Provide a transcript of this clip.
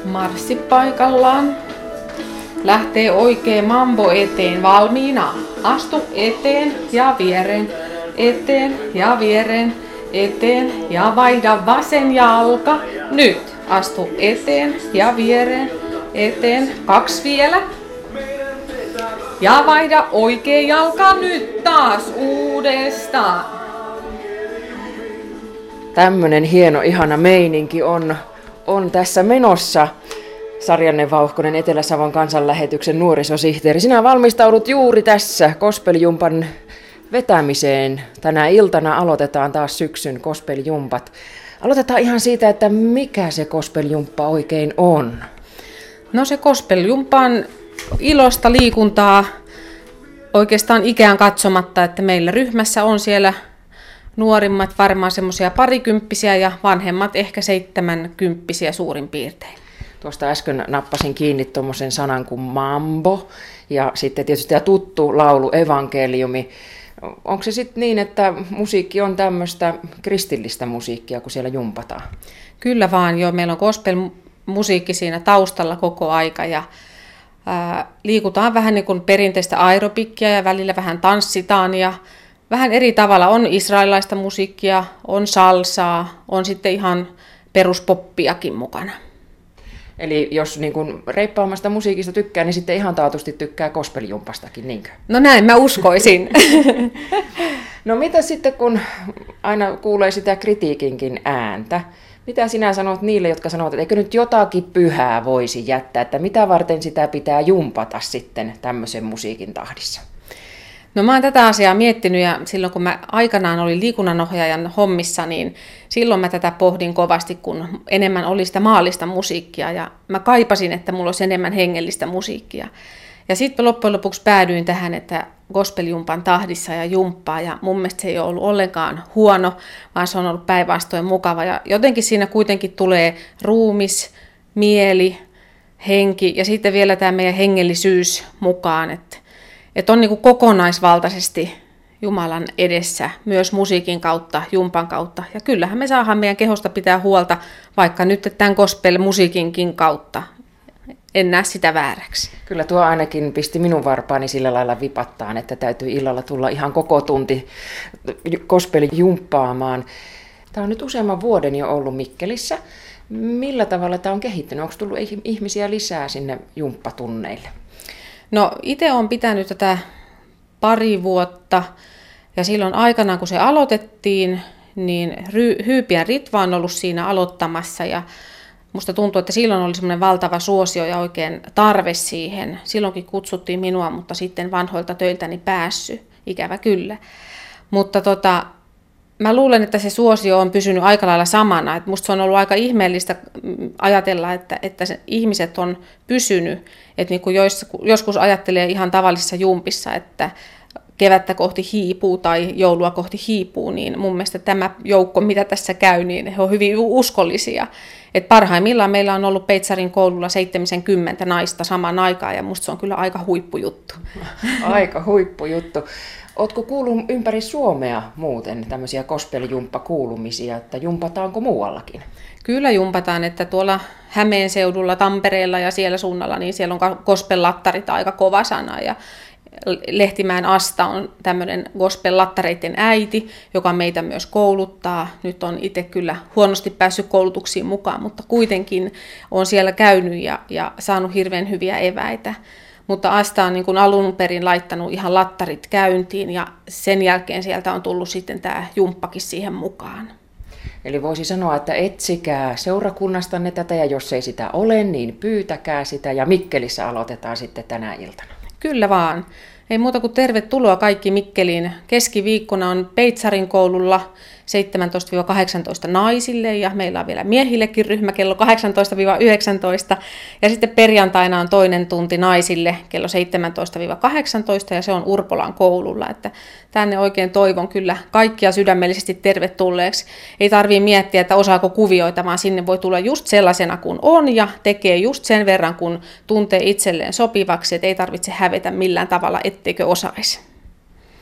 Marssi paikallaan. Lähtee oikein mambo eteen valmiina. Astu eteen ja viereen, eteen ja viereen, eteen ja vaihda vasen jalka. Nyt astu eteen ja viereen, eteen. 2 vielä. Ja vaihda oikea jalka nyt taas uudestaan. Tämmönen hieno, ihana meininki on tässä menossa. Sarjanne Vauhkonen, Etelä-Savon kansanlähetyksen nuorisosihteeri. Sinä valmistaudut juuri tässä gospel-jumpan vetämiseen. Tänä iltana aloitetaan taas syksyn gospel-jumpat. Aloitetaan ihan siitä, että mikä se gospel-jumppa oikein on. No se gospel-jumppa on ilosta liikuntaa oikeastaan ikään katsomatta, että meillä ryhmässä on siellä nuorimmat varmaan semmoisia parikymppisiä ja vanhemmat ehkä 70 suurin piirtein. Tuosta äsken nappasin kiinni tuommoisen sanan kuin mambo ja sitten tietysti tämä tuttu laulu evankeliumi. Onko se sitten niin, että musiikki on tämmöistä kristillistä musiikkia, kun siellä jumpataan? Kyllä vaan, joo. Meillä on gospel-musiikki siinä taustalla koko aika ja liikutaan vähän niin kuin perinteistä aerobikkia ja välillä vähän tanssitaan ja vähän eri tavalla. On israelilaista musiikkia, on salsaa, on sitten ihan peruspoppiakin mukana. Eli jos niin kuin reippaammasta musiikista tykkää, niin sitten ihan taatusti tykkää gospeljumpastakin, niinkö? No näin mä uskoisin. No mitä sitten, kun aina kuulee sitä kritiikinkin ääntä? Mitä sinä sanot niille, jotka sanovat, että eikö nyt jotakin pyhää voisi jättää, että mitä varten sitä pitää jumpata sitten tämmöisen musiikin tahdissa? No mä oon tätä asiaa miettinyt ja silloin kun mä aikanaan olin liikunnanohjaajan hommissa, niin silloin mä tätä pohdin kovasti, kun enemmän oli sitä maallista musiikkia ja mä kaipasin, että mulla olisi enemmän hengellistä musiikkia. Ja sitten loppujen lopuksi päädyin tähän, että gospel-jumpan tahdissa ja jumppaa ja mun mielestä se ei ole ollut ollenkaan huono, vaan se on ollut päinvastoin mukava ja jotenkin siinä kuitenkin tulee ruumis, mieli, henki ja sitten vielä tämä meidän hengellisyys mukaan, että on niin kuin kokonaisvaltaisesti Jumalan edessä, myös musiikin kautta, jumpan kautta. Ja kyllähän me saadaan meidän kehosta pitää huolta, vaikka nyt tämän gospel-musiikinkin kautta. En näe sitä vääräksi. Kyllä tuo ainakin pisti minun varpaani sillä lailla vipattaan, että täytyy illalla tulla ihan koko tunti gospel-jumppaamaan. Tämä on nyt useamman vuoden jo ollut Mikkelissä. Millä tavalla tämä on kehittynyt? Onko tullut ihmisiä lisää sinne jumppatunneille? No itse olen pitänyt tätä 2 vuotta ja silloin aikanaan kun se aloitettiin, niin Hyypiän Ritva on ollut siinä aloittamassa ja musta tuntuu, että silloin oli semmoinen valtava suosio ja oikein tarve siihen. Silloinkin kutsuttiin minua, mutta sitten vanhoilta töiltäni päässyt, ikävä kyllä. Mutta mä luulen, että se suosio on pysynyt aika lailla samana. Et musta se on ollut aika ihmeellistä ajatella, että ihmiset on pysynyt. Et niin kuin joskus ajattelee ihan tavallisessa jumpissa, että kevättä kohti hiipuu tai joulua kohti hiipuu, niin mun mielestä tämä joukko, mitä tässä käy, niin he on hyvin uskollisia. Et parhaimmillaan meillä on ollut Peitsarin koululla 70 naista samaan aikaan, ja musta se on kyllä aika huippujuttu. Aika huippujuttu. Ootko kuullut ympäri Suomea muuten tämmöisiä gospel-jumppakuulumisia, että jumpataanko muuallakin? Kyllä jumpataan, että tuolla Hämeen seudulla, Tampereella ja siellä suunnalla, niin siellä on gospel-lattarit aika kova sana. Ja Lehtimäen Asta on tämmöinen gospel-lattareiden äiti, joka meitä myös kouluttaa. Nyt on itse kyllä huonosti päässyt koulutuksiin mukaan, mutta kuitenkin on siellä käynyt ja saanut hirveän hyviä eväitä. Mutta Asta on niin kuin alun perin laittanut ihan lattarit käyntiin ja sen jälkeen sieltä on tullut sitten tämä jumppakin siihen mukaan. Eli voisi sanoa, että etsikää seurakunnastanne tätä ja jos ei sitä ole, niin pyytäkää sitä ja Mikkelissä aloitetaan sitten tänä iltana. Kyllä vaan. Ei muuta kuin tervetuloa kaikki Mikkeliin. Keskiviikkona on Peitsarin koululla 17-18 naisille ja meillä on vielä miehillekin ryhmä kello 18-19 ja sitten perjantaina on toinen tunti naisille kello 17-18 ja se on Urpolan koululla, että tänne oikein toivon kyllä kaikkia sydämellisesti tervetulleeksi. Ei tarvitse miettiä, että osaako kuvioita, vaan sinne voi tulla just sellaisena kuin on ja tekee just sen verran, kun tuntee itselleen sopivaksi, että ei tarvitse hävetä millään tavalla, etteikö osaisi.